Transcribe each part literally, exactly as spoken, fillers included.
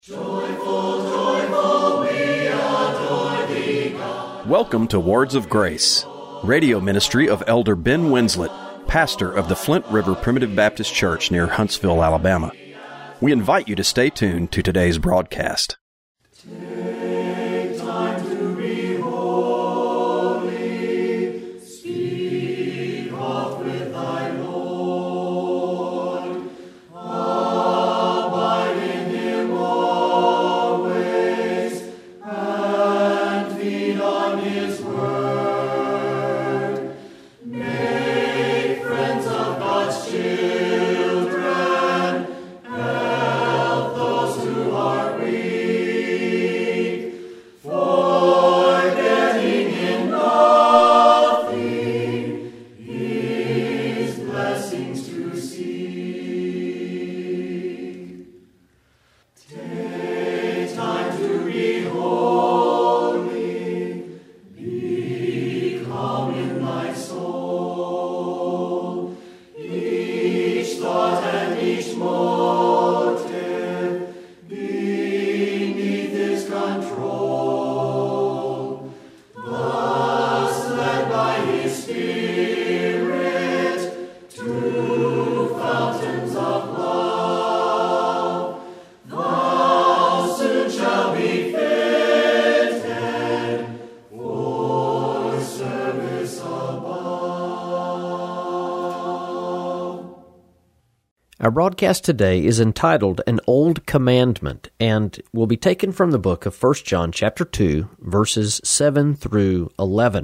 Joyful, joyful, we adore thee, God. Welcome to Words of Grace, radio ministry of Elder Ben Winslet, pastor of the Flint River Primitive Baptist Church near Huntsville, Alabama. We invite you to stay tuned to today's broadcast. Take time to be holy, speak oft with thy Lord, abide in him always, and feed on his word. Make friends of God's children, help those who are weak, forgetting in nothing his blessings to seek. Take time to be holy, be calm in thy soul, each thought and each motive beneath his control, thus led by his Spirit to fountains of love, thou soon shalt be fitted for service above. Our broadcast today is entitled An Old Commandment, and will be taken from the book of First John chapter two, verses seven through eleven.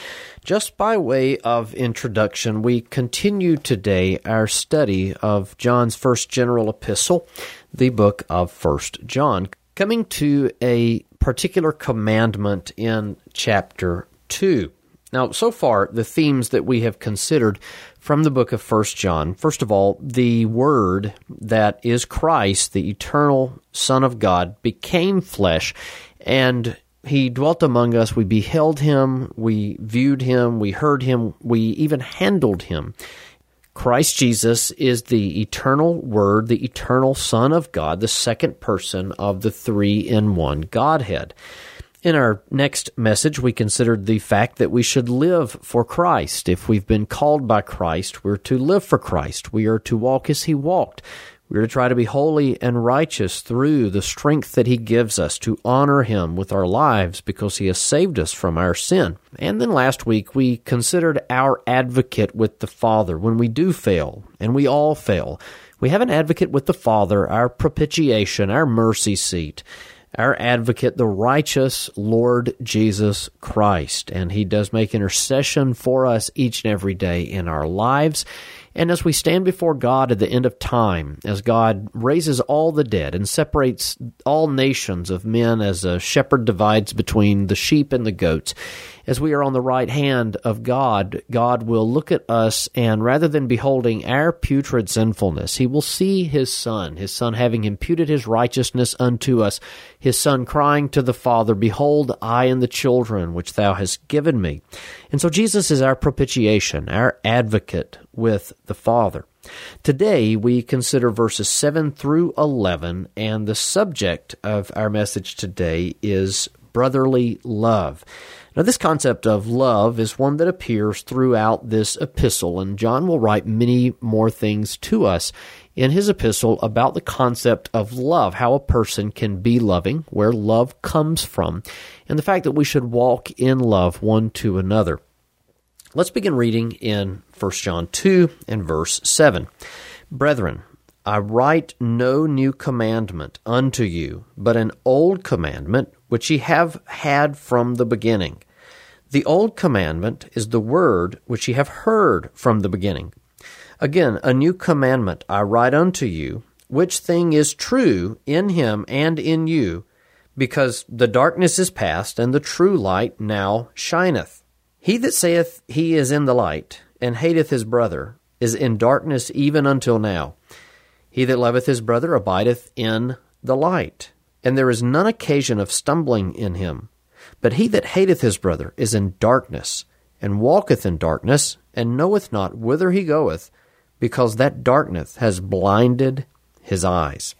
Just by way of introduction, we continue today our study of John's first general epistle, the book of First John, coming to a particular commandment in chapter two. Now, so far, the themes that we have considered from the book of First John, first of all, the Word that is Christ, the eternal Son of God, became flesh, and He dwelt among us. We beheld Him, we viewed Him, we heard Him, we even handled Him. Christ Jesus is the eternal Word, the eternal Son of God, the second person of the three-in-one Godhead. In our next message, we considered the fact that we should live for Christ. If we've been called by Christ, we're to live for Christ. We are to walk as He walked. We're to try to be holy and righteous through the strength that He gives us to honor Him with our lives because He has saved us from our sin. And then last week, we considered our advocate with the Father when we do fail, and we all fail. We have an advocate with the Father, our propitiation, our mercy seat, our advocate, the righteous Lord Jesus Christ. And He does make intercession for us each and every day in our lives. And as we stand before God at the end of time, as God raises all the dead and separates all nations of men as a shepherd divides between the sheep and the goats, as we are on the right hand of God, God will look at us, and rather than beholding our putrid sinfulness, He will see His Son, His Son having imputed His righteousness unto us, His Son crying to the Father, "Behold, I and the children which Thou hast given me." And so Jesus is our propitiation, our advocate with the Father. Today, we consider verses seven through eleven, and the subject of our message today is brotherly love. Now, this concept of love is one that appears throughout this epistle, and John will write many more things to us in his epistle about the concept of love, how a person can be loving, where love comes from, and the fact that we should walk in love one to another. Let's begin reading in First John two and verse seven. "Brethren, I write no new commandment unto you, but an old commandment which ye have had from the beginning. The old commandment is the word which ye have heard from the beginning. Again, a new commandment I write unto you, which thing is true in him and in you, because the darkness is past, and the true light now shineth. He that saith he is in the light, and hateth his brother, is in darkness even until now. He that loveth his brother abideth in the light, and there is none occasion of stumbling in him. But he that hateth his brother is in darkness, and walketh in darkness, and knoweth not whither he goeth, because that darkness has blinded his eyes."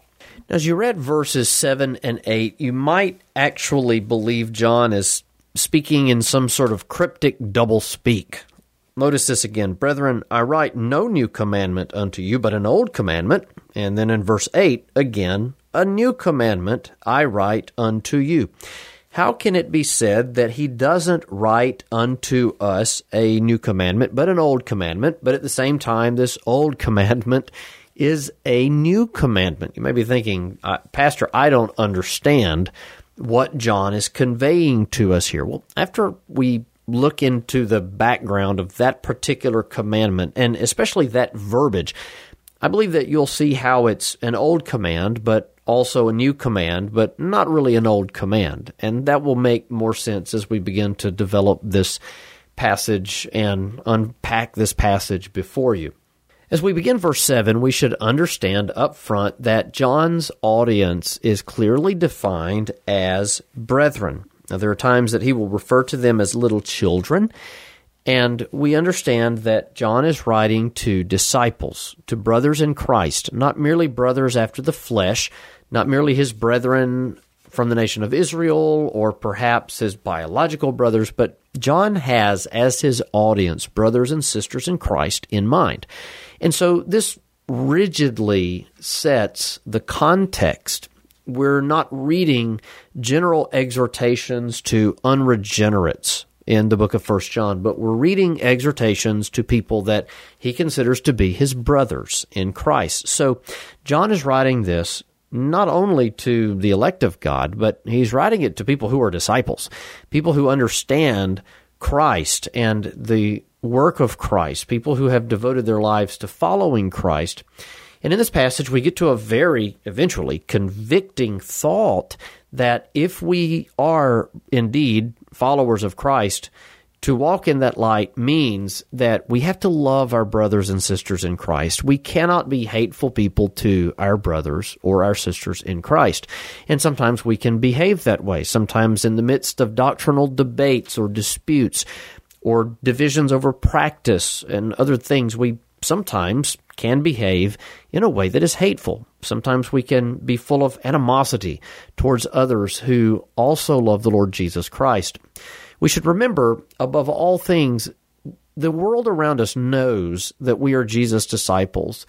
As you read verses seven and eight, you might actually believe John is speaking in some sort of cryptic doublespeak. Notice this again. Brethren, I write no new commandment unto you, but an old commandment. And then in verse eight, again, a new commandment I write unto you. How can it be said that he doesn't write unto us a new commandment, but an old commandment, but at the same time, this old commandment is a new commandment? You may be thinking, uh, Pastor, I don't understand what John is conveying to us here. Well, after we look into the background of that particular commandment, and especially that verbiage, I believe that you'll see how it's an old command, but also a new command, but not really an old command. And that will make more sense as we begin to develop this passage and unpack this passage before you. As we begin verse seven, we should understand up front that John's audience is clearly defined as brethren. Now, there are times that he will refer to them as little children, and we understand that John is writing to disciples, to brothers in Christ, not merely brothers after the flesh, not merely his brethren from the nation of Israel or perhaps his biological brothers, but John has as his audience brothers and sisters in Christ in mind. And so this rigidly sets the context. We're not reading general exhortations to unregenerates in the book of First John, but we're reading exhortations to people that he considers to be his brothers in Christ. So John is writing this not only to the elect of God, but he's writing it to people who are disciples, people who understand Christ and the work of Christ, people who have devoted their lives to following Christ. And in this passage, we get to a very, eventually, convicting thought that if we are indeed followers of Christ, to walk in that light means that we have to love our brothers and sisters in Christ. We cannot be hateful people to our brothers or our sisters in Christ. And sometimes we can behave that way. Sometimes in the midst of doctrinal debates or disputes or divisions over practice and other things, we sometimes can behave in a way that is hateful. Sometimes we can be full of animosity towards others who also love the Lord Jesus Christ. We should remember, above all things, the world around us knows that we are Jesus' disciples,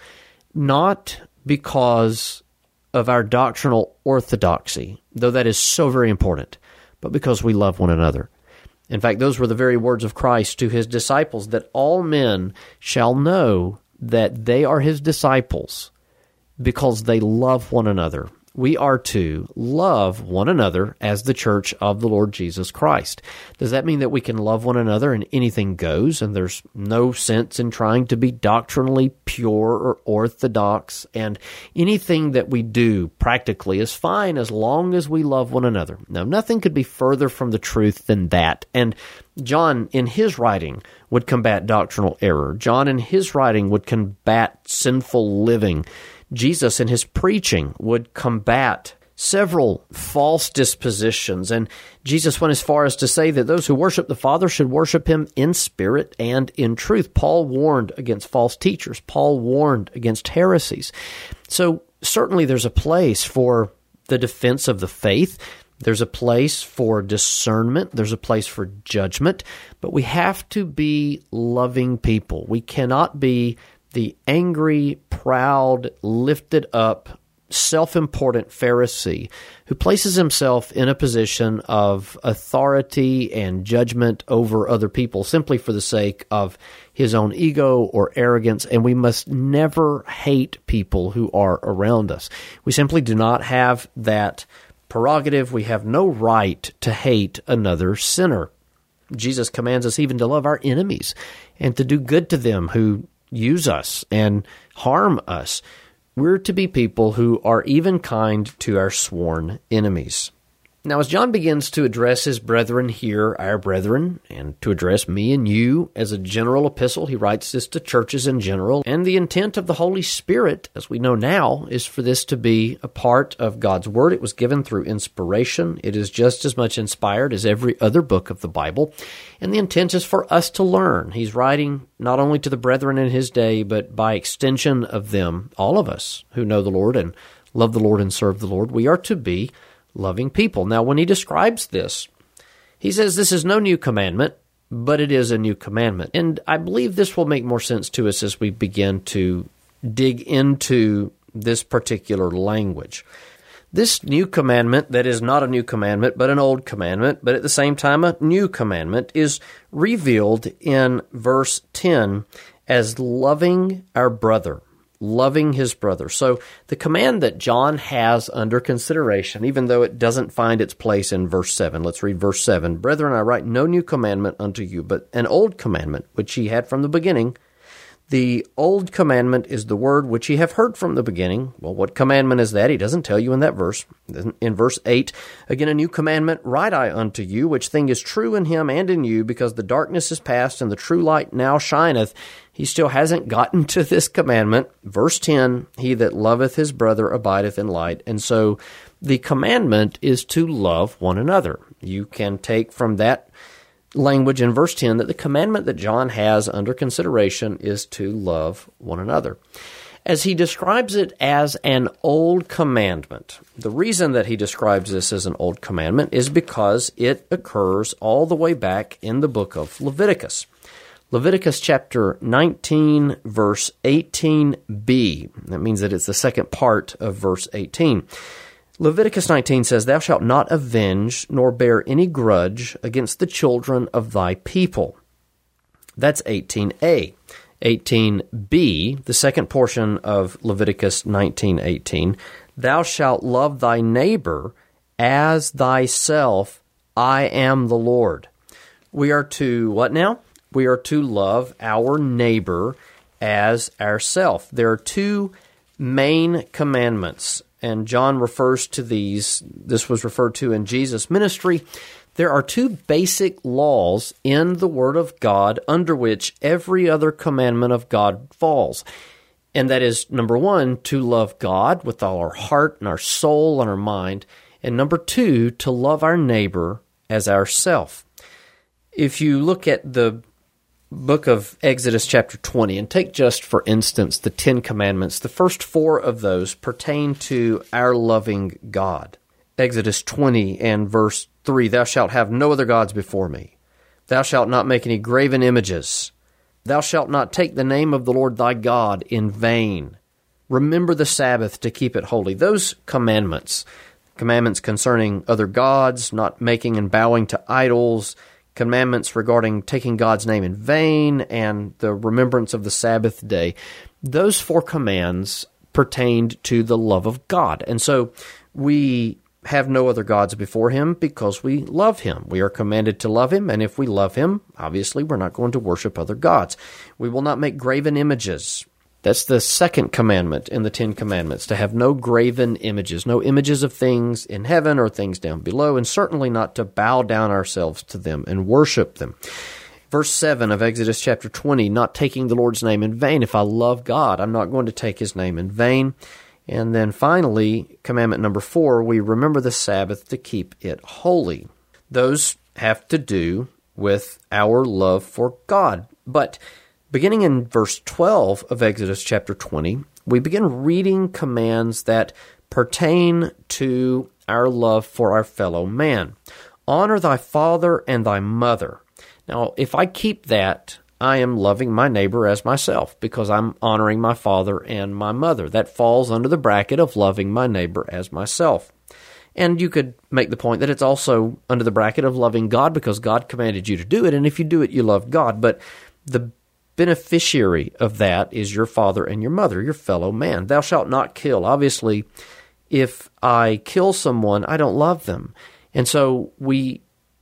not because of our doctrinal orthodoxy, though that is so very important, but because we love one another. In fact, those were the very words of Christ to his disciples, that all men shall know that they are his disciples because they love one another. We are to love one another as the church of the Lord Jesus Christ. Does that mean that we can love one another and anything goes, and there's no sense in trying to be doctrinally pure or orthodox, and anything that we do practically is fine as long as we love one another? Now, nothing could be further from the truth than that. And John, in his writing, would combat doctrinal error. John, in his writing, would combat sinful living. Jesus, in his preaching, would combat several false dispositions, and Jesus went as far as to say that those who worship the Father should worship him in spirit and in truth. Paul warned against false teachers. Paul warned against heresies. So certainly there's a place for the defense of the faith. There's a place for discernment. There's a place for judgment. But we have to be loving people. We cannot be the angry, proud, lifted up, self-important Pharisee who places himself in a position of authority and judgment over other people simply for the sake of his own ego or arrogance. And we must never hate people who are around us. We simply do not have that prerogative. We have no right to hate another sinner. Jesus commands us even to love our enemies and to do good to them who use us and harm us. We're to be people who are even kind to our sworn enemies. Now, as John begins to address his brethren here, our brethren, and to address me and you as a general epistle, he writes this to churches in general. And the intent of the Holy Spirit, as we know now, is for this to be a part of God's Word. It was given through inspiration. It is just as much inspired as every other book of the Bible. And the intent is for us to learn. He's writing not only to the brethren in his day, but by extension of them, all of us who know the Lord and love the Lord and serve the Lord. We are to be loving people. Now, when he describes this, he says this is no new commandment, but it is a new commandment. And I believe this will make more sense to us as we begin to dig into this particular language. This new commandment that is not a new commandment, but an old commandment, but at the same time a new commandment, is revealed in verse ten as loving our brother. Loving his brother. So the command that John has under consideration, even though it doesn't find its place in verse seven. Let's read verse seven. Brethren, I write no new commandment unto you, but an old commandment, which ye had from the beginning. The old commandment is the word which ye have heard from the beginning. Well, what commandment is that? He doesn't tell you in that verse. In verse eight, again, a new commandment write I unto you, which thing is true in him and in you, because the darkness is past and the true light now shineth. He still hasn't gotten to this commandment. Verse ten, he that loveth his brother abideth in light. And so the commandment is to love one another. You can take from that language in verse ten that the commandment that John has under consideration is to love one another. As he describes it as an old commandment, the reason that he describes this as an old commandment is because it occurs all the way back in the book of Leviticus. Leviticus chapter nineteen, verse eighteen b. That means that it's the second part of verse eighteen. Leviticus nineteen says, Thou shalt not avenge nor bear any grudge against the children of thy people. That's eighteen a. eighteen b, the second portion of Leviticus nineteen eighteen, Thou shalt love thy neighbor as thyself. I am the Lord. We are to, what now? We are to love our neighbor as ourself. There are two main commandments, and John refers to these. This was referred to in Jesus' ministry. There are two basic laws in the Word of God under which every other commandment of God falls. And that is, number one, to love God with all our heart and our soul and our mind. And number two, to love our neighbor as ourself. If you look at the book of Exodus chapter twenty, and take just for instance the Ten Commandments, the first four of those pertain to our loving God. Exodus twenty and verse three, Thou shalt have no other gods before me. Thou shalt not make any graven images. Thou shalt not take the name of the Lord thy God in vain. Remember the Sabbath to keep it holy. Those commandments, commandments concerning other gods, not making and bowing to idols, commandments regarding taking God's name in vain, and the remembrance of the Sabbath day, those four commands pertained to the love of God. And so we have no other gods before Him because we love Him. We are commanded to love Him, and if we love Him, obviously we're not going to worship other gods. We will not make graven images. That's the second commandment in the Ten Commandments, to have no graven images, no images of things in heaven or things down below, and certainly not to bow down ourselves to them and worship them. Verse seven of Exodus chapter twenty, not taking the Lord's name in vain. If I love God, I'm not going to take His name in vain. And then finally, commandment number four, we remember the Sabbath to keep it holy. Those have to do with our love for God. But beginning in verse twelve of Exodus chapter twenty, we begin reading commands that pertain to our love for our fellow man. Honor thy father and thy mother. Now, if I keep that, I am loving my neighbor as myself because I'm honoring my father and my mother. That falls under the bracket of loving my neighbor as myself. And you could make the point that it's also under the bracket of loving God because God commanded you to do it, and if you do it, you love God. But the beneficiary of that is your father and your mother, your fellow man. Thou shalt not kill. Obviously, if I kill someone, I don't love them. And so we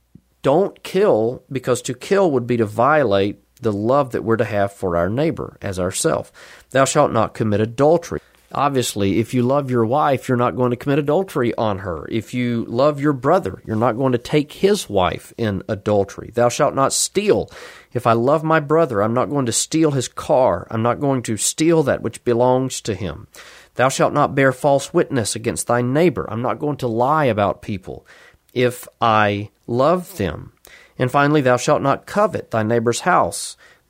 don't kill because to kill would be to violate the love that we're to have for our neighbor as ourself. Thou shalt not commit adultery. Obviously, if you love your wife, you're not going to commit adultery on her. If you love your brother, you're not going to take his wife in adultery. Thou shalt not steal. If I love my brother, I'm not going to steal his car. I'm not going to steal that which belongs to him. Thou shalt not bear false witness against thy neighbor. I'm not going to lie about people if I love them. And finally, thou shalt not covet thy neighbor's house,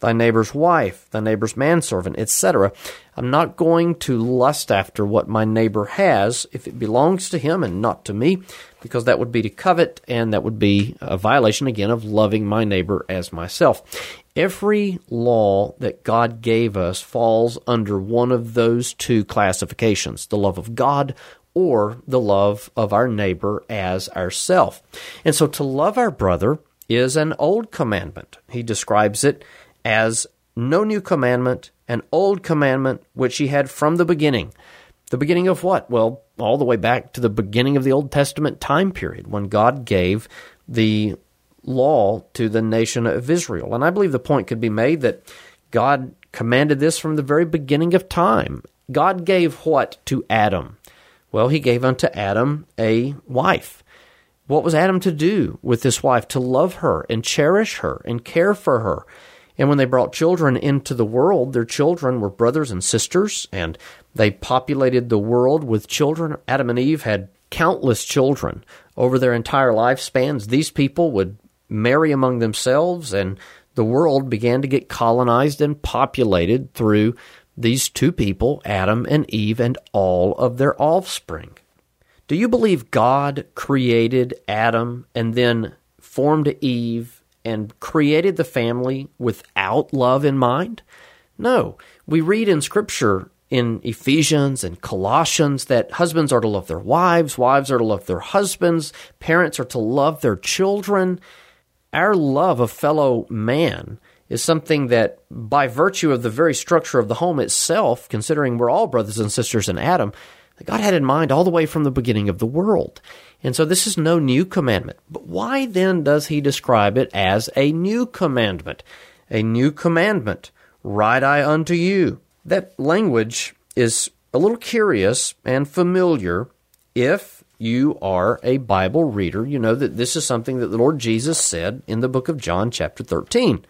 thy neighbor's wife, thy neighbor's manservant, et cetera. I'm not going to lust after what my neighbor has if it belongs to him and not to me, because that would be to covet, and that would be a violation, again, of loving my neighbor as myself. Every law that God gave us falls under one of those two classifications, the love of God or the love of our neighbor as ourself. And so to love our brother is an old commandment. He describes it as no new commandment, an old commandment which he had from the beginning. The beginning of what? Well, all the way back to the beginning of the Old Testament time period when God gave the law to the nation of Israel. And I believe the point could be made that God commanded this from the very beginning of time. God gave what to Adam? Well, he gave unto Adam a wife. What was Adam to do with this wife? To love her and cherish her and care for her. And when they brought children into the world, their children were brothers and sisters, and they populated the world with children. Adam and Eve had countless children over their entire lifespans. These people would marry among themselves, and the world began to get colonized and populated through these two people, Adam and Eve, and all of their offspring. Do you believe God created Adam and then formed Eve and created the family without love in mind? No. We read in Scripture in Ephesians and Colossians that husbands are to love their wives, wives are to love their husbands, parents are to love their children. Our love of fellow man is something that, by virtue of the very structure of the home itself, considering we're all brothers and sisters in Adam, that God had in mind all the way from the beginning of the world. And so this is no new commandment. But why then does he describe it as a new commandment? A new commandment, write I unto you. That language is a little curious and familiar. If you are a Bible reader, you know that this is something that the Lord Jesus said in the book of John chapter thirteen,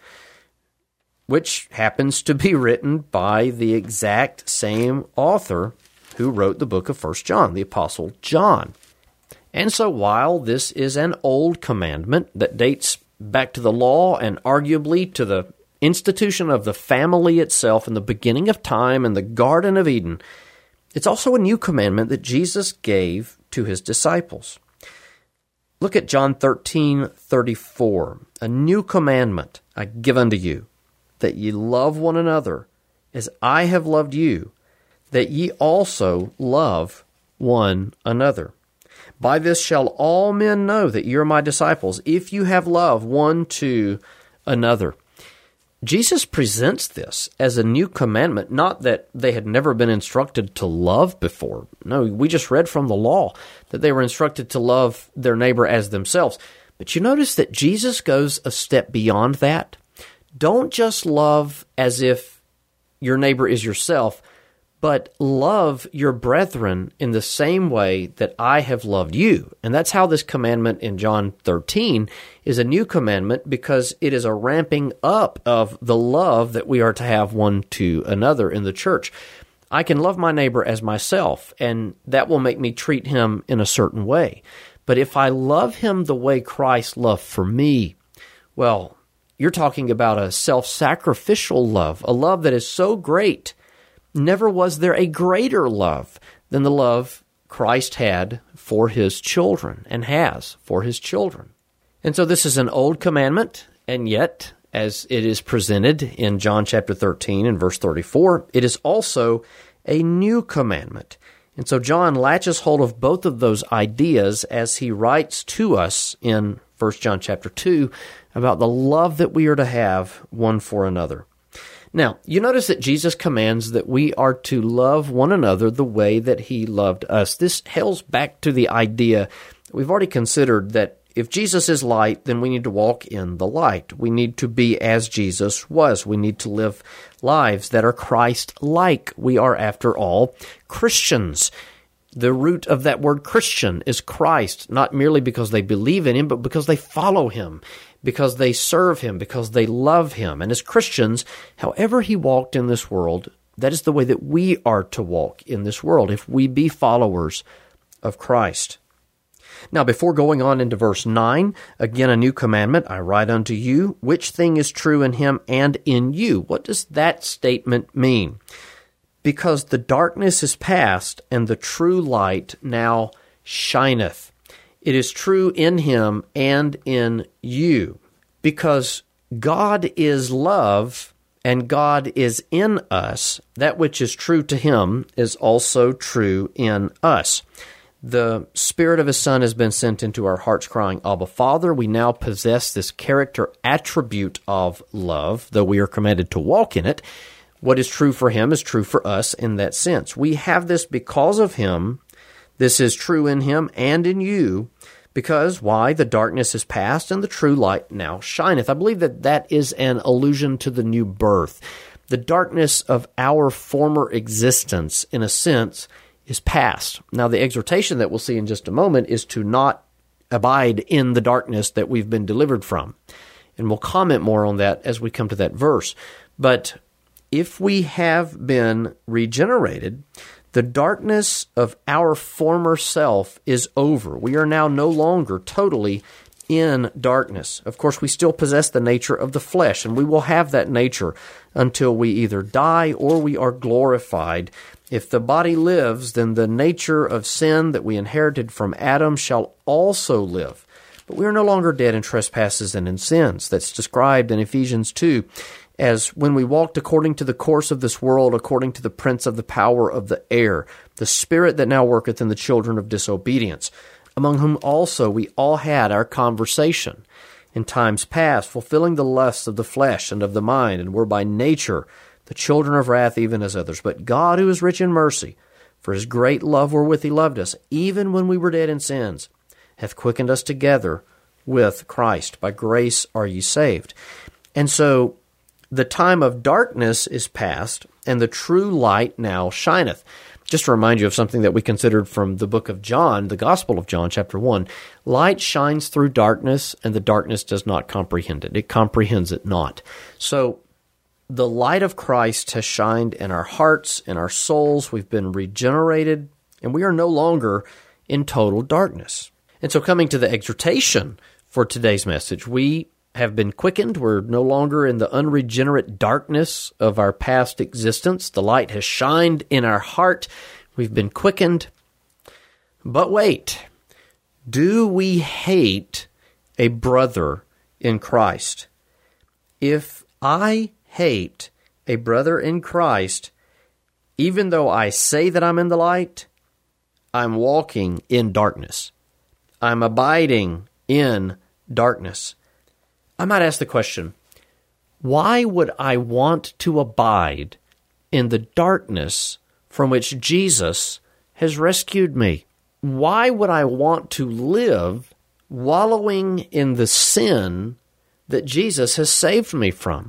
which happens to be written by the exact same author who wrote the book of First John, the Apostle John. And so while this is an old commandment that dates back to the law and arguably to the institution of the family itself in the beginning of time in the Garden of Eden, it's also a new commandment that Jesus gave to his disciples. Look at John thirteen thirty-four. A new commandment I give unto you, that ye love one another as I have loved you, that ye also love one another. By this shall all men know that ye are my disciples, if you have love one to another. Jesus presents this as a new commandment, not that they had never been instructed to love before. No, we just read from the law that they were instructed to love their neighbor as themselves. But you notice that Jesus goes a step beyond that. Don't just love as if your neighbor is yourself, but love your brethren in the same way that I have loved you. And that's how this commandment in John thirteen is a new commandment, because it is a ramping up of the love that we are to have one to another in the church. I can love my neighbor as myself, and that will make me treat him in a certain way. But if I love him the way Christ loved for me, well, you're talking about a self-sacrificial love, a love that is so great. Never was there a greater love than the love Christ had for his children and has for his children. And so this is an old commandment, and yet, as it is presented in John chapter thirteen and verse thirty-four, it is also a new commandment. And so John latches hold of both of those ideas as he writes to us in First John chapter two about the love that we are to have one for another. Now, you notice that Jesus commands that we are to love one another the way that he loved us. This hails back to the idea we've already considered that if Jesus is light, then we need to walk in the light. We need to be as Jesus was. We need to live lives that are Christ-like. We are, after all, Christians. The root of that word Christian is Christ, not merely because they believe in him, but because they follow him, because they serve him, because they love him. And as Christians, however he walked in this world, that is the way that we are to walk in this world, if we be followers of Christ. Now, before going on into verse nine, again, a new commandment I write unto you, which thing is true in him and in you. What does that statement mean? Because the darkness is past, and the true light now shineth. It is true in him and in you. Because God is love, and God is in us, that which is true to him is also true in us. The Spirit of His Son has been sent into our hearts crying, Abba, Father. We now possess this character attribute of love, though we are commanded to walk in it. What is true for Him is true for us in that sense. We have this because of Him. This is true in Him and in you, because, why? The darkness is past and the true light now shineth. I believe that that is an allusion to the new birth. The darkness of our former existence, in a sense, is past. Now, the exhortation that we'll see in just a moment is to not abide in the darkness that we've been delivered from. And we'll comment more on that as we come to that verse. But if we have been regenerated, the darkness of our former self is over. We are now no longer totally in darkness. Of course, we still possess the nature of the flesh, and we will have that nature until we either die or we are glorified. If the body lives, then the nature of sin that we inherited from Adam shall also live. But we are no longer dead in trespasses and in sins. That's described in Ephesians two as when we walked according to the course of this world, according to the prince of the power of the air, the spirit that now worketh in the children of disobedience, among whom also we all had our conversation in times past, fulfilling the lusts of the flesh and of the mind, and were by nature the children of wrath even as others. But God, who is rich in mercy, for His great love wherewith He loved us, even when we were dead in sins, hath quickened us together with Christ. By grace are ye saved. And so the time of darkness is past, and the true light now shineth. Just to remind you of something that we considered from the book of John, the Gospel of John, chapter one. Light shines through darkness, and the darkness does not comprehend it. It comprehends it not. So the light of Christ has shined in our hearts, in our souls. We've been regenerated, and we are no longer in total darkness. And so coming to the exhortation for today's message, we have been quickened. We're no longer in the unregenerate darkness of our past existence. The light has shined in our heart. We've been quickened. But wait, do we hate a brother in Christ? If I hate a brother in Christ, even though I say that I'm in the light, I'm walking in darkness. I'm abiding in darkness. I might ask the question, why would I want to abide in the darkness from which Jesus has rescued me? Why would I want to live wallowing in the sin that Jesus has saved me from?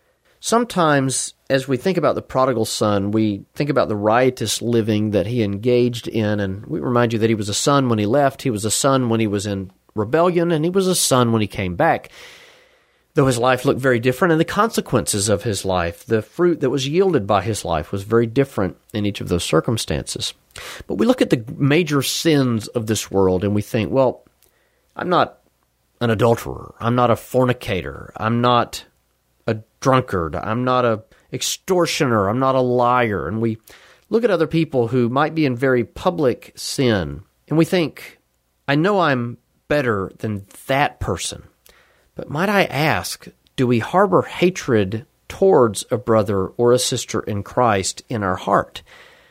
Sometimes, as we think about the prodigal son, we think about the riotous living that he engaged in, and we remind you that he was a son when he left, he was a son when he was in rebellion, and he was a son when he came back. Though his life looked very different, and the consequences of his life, the fruit that was yielded by his life, was very different in each of those circumstances. But we look at the major sins of this world, and we think, well, I'm not an adulterer, I'm not a fornicator, I'm not a drunkard, I'm not a extortioner, I'm not a liar. And we look at other people who might be in very public sin, and we think, I know I'm better than that person. But might I ask, do we harbor hatred towards a brother or a sister in Christ in our heart?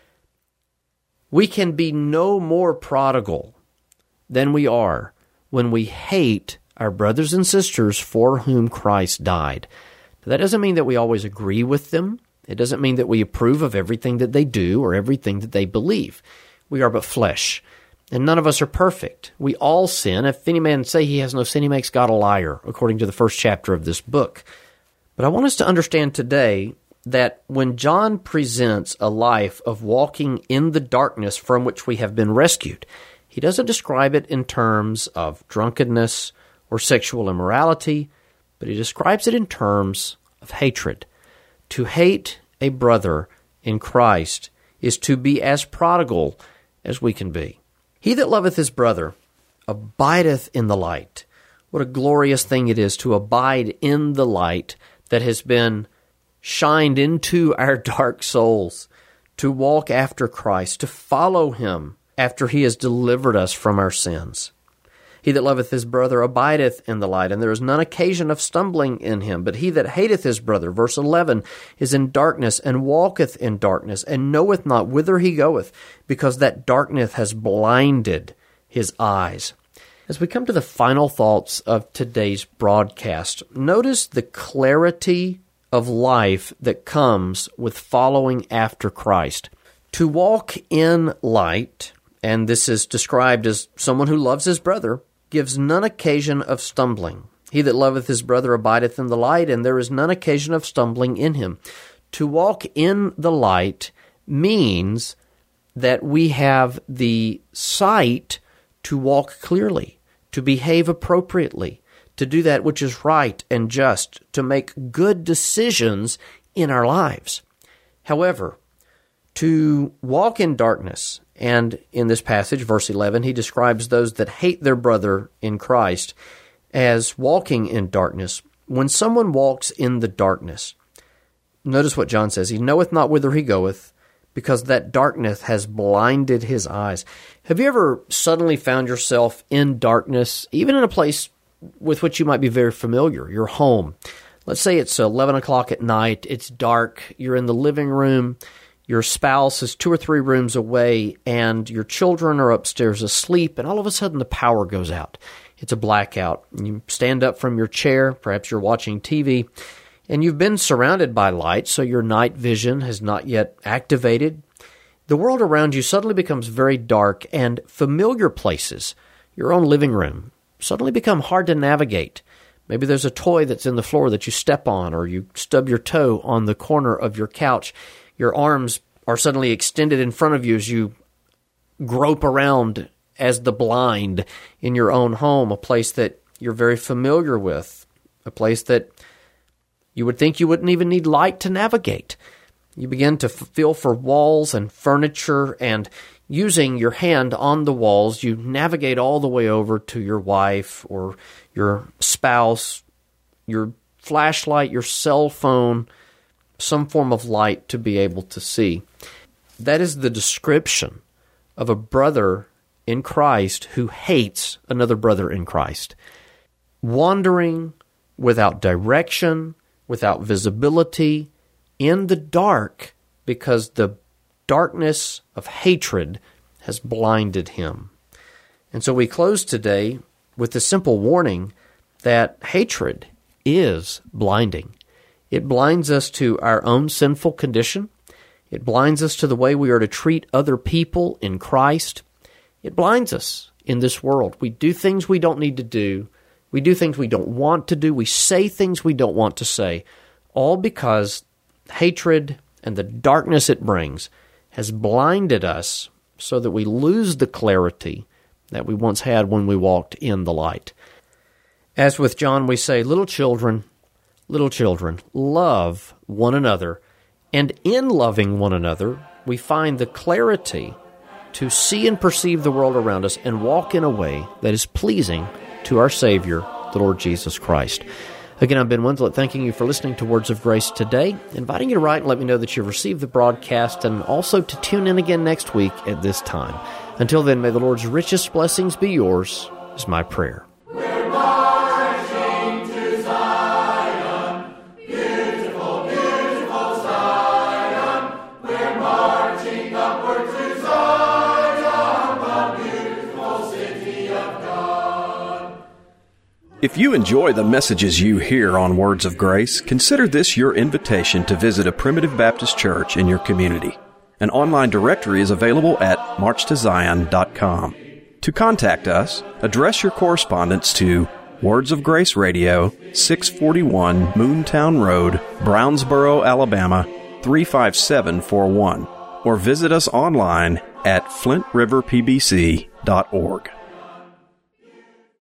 We can be no more prodigal than we are when we hate our brothers and sisters for whom Christ died. That doesn't mean that we always agree with them. It doesn't mean that we approve of everything that they do or everything that they believe. We are but flesh. And none of us are perfect. We all sin. If any man say he has no sin, he makes God a liar, according to the first chapter of this book. But I want us to understand today that when John presents a life of walking in the darkness from which we have been rescued, he doesn't describe it in terms of drunkenness or sexual immorality, but he describes it in terms of hatred. To hate a brother in Christ is to be as prodigal as we can be. He that loveth his brother abideth in the light. What a glorious thing it is to abide in the light that has been shined into our dark souls, to walk after Christ, to follow Him after He has delivered us from our sins. He that loveth his brother abideth in the light, and there is none occasion of stumbling in him. But he that hateth his brother, verse eleven, is in darkness, and walketh in darkness, and knoweth not whither he goeth, because that darkness has blinded his eyes. As we come to the final thoughts of today's broadcast, notice the clarity of life that comes with following after Christ. To walk in light, and this is described as someone who loves his brother, gives none occasion of stumbling. He that loveth his brother abideth in the light, and there is none occasion of stumbling in him. To walk in the light means that we have the sight to walk clearly, to behave appropriately, to do that which is right and just, to make good decisions in our lives. However, to walk in darkness, and in this passage, verse eleven, he describes those that hate their brother in Christ as walking in darkness. When someone walks in the darkness, notice what John says, he knoweth not whither he goeth, because that darkness has blinded his eyes. Have you ever suddenly found yourself in darkness, even in a place with which you might be very familiar, your home? Let's say it's eleven o'clock at night, it's dark, you're in the living room, your spouse is two or three rooms away, and your children are upstairs asleep, and all of a sudden the power goes out. It's a blackout. You stand up from your chair, perhaps you're watching T V, and you've been surrounded by light, so your night vision has not yet activated. The world around you suddenly becomes very dark, and familiar places, your own living room, suddenly become hard to navigate. Maybe there's a toy that's in the floor that you step on, or you stub your toe on the corner of your couch. Your arms are suddenly extended in front of you as you grope around as the blind in your own home, a place that you're very familiar with, a place that you would think you wouldn't even need light to navigate. You begin to feel for walls and furniture, and using your hand on the walls, you navigate all the way over to your wife or your spouse, your flashlight, your cell phone, some form of light to be able to see. That is the description of a brother in Christ who hates another brother in Christ. Wandering without direction, without visibility, in the dark, because the darkness of hatred has blinded him. And so we close today with the simple warning that hatred is blinding. It blinds us to our own sinful condition. It blinds us to the way we are to treat other people in Christ. It blinds us in this world. We do things we don't need to do. We do things we don't want to do. We say things we don't want to say, all because hatred and the darkness it brings has blinded us so that we lose the clarity that we once had when we walked in the light. As with John, we say, little children, Little children, love one another, and in loving one another, we find the clarity to see and perceive the world around us and walk in a way that is pleasing to our Savior, the Lord Jesus Christ. Again, I'm Ben Winslet, thanking you for listening to Words of Grace today, inviting you to write and let me know that you've received the broadcast, and also to tune in again next week at this time. Until then, may the Lord's richest blessings be yours, is my prayer. If you enjoy the messages you hear on Words of Grace, consider this your invitation to visit a Primitive Baptist church in your community. An online directory is available at march to zion dot com. To contact us, address your correspondence to Words of Grace Radio, six forty-one Moontown Road, Brownsboro, Alabama, three five seven four one, or visit us online at flint river p b c dot org.